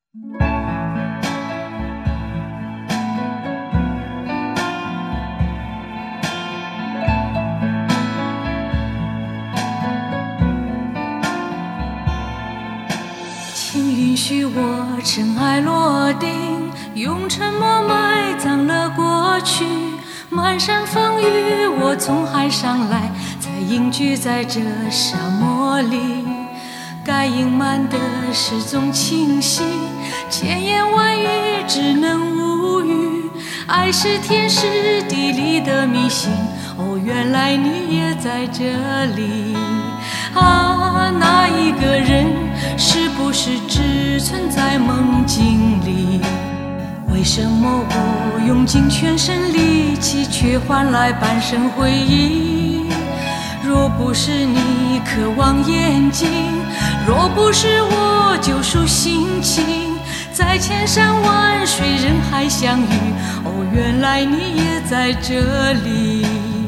请允许我尘埃落定，用沉默埋葬了过去。漫山风雨，我从海上来，才隐居在这沙漠里。该隐瞒的始终清晰，千言万语只能无语。爱是天时地利的迷信，哦，原来你也在这里。啊，那一个人是不是只存在梦境里？为什么我用尽全身力气，却换来半生回忆？若不是你渴望眼睛，若不是我救赎心情，在千山万水人海相遇，哦，原来你也在这里。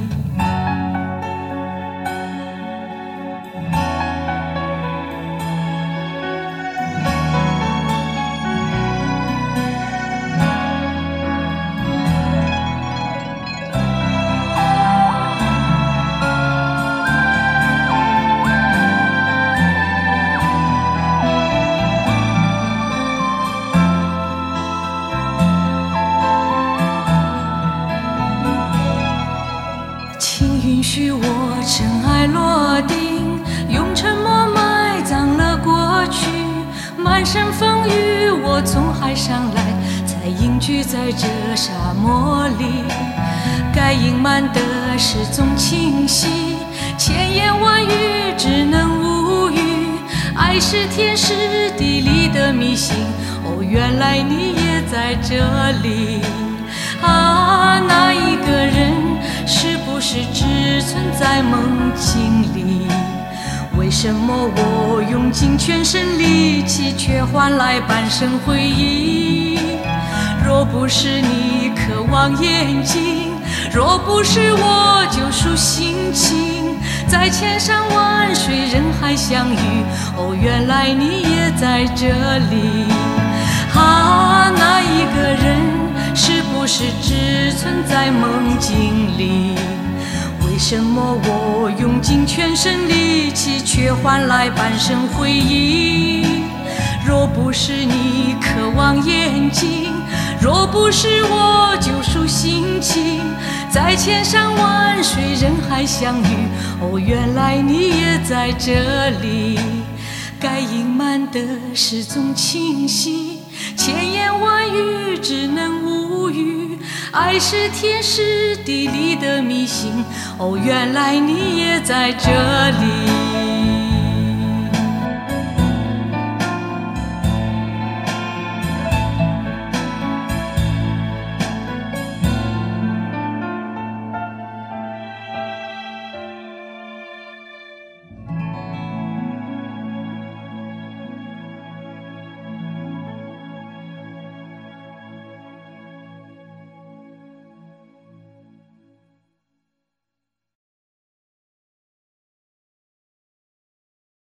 允许我尘埃落定，用沉默埋葬了过去。漫山风雨，我从海上来，才隐居在这沙漠里。该隐瞒的始终清晰，千言万语只能无语。爱是天时地利的迷信，哦，原来你也在这里。啊，那一个人是不是只存在梦境里？为什么我用尽全身力气，却换来半生回忆？若不是你渴望眼睛，若不是我救赎心情，在千山万水人海相遇，哦，原来你也在这里。啊，那一个人是不是只存在梦境里？为什么我用尽全身力气，却换来半生回忆？若不是你渴望眼睛，若不是我救赎心情，在千山万水人海相遇，哦，原来你也在这里。该隐瞒的始终清晰，千言万语只能无语。爱是天时地利的迷信，哦，原来你也在这里。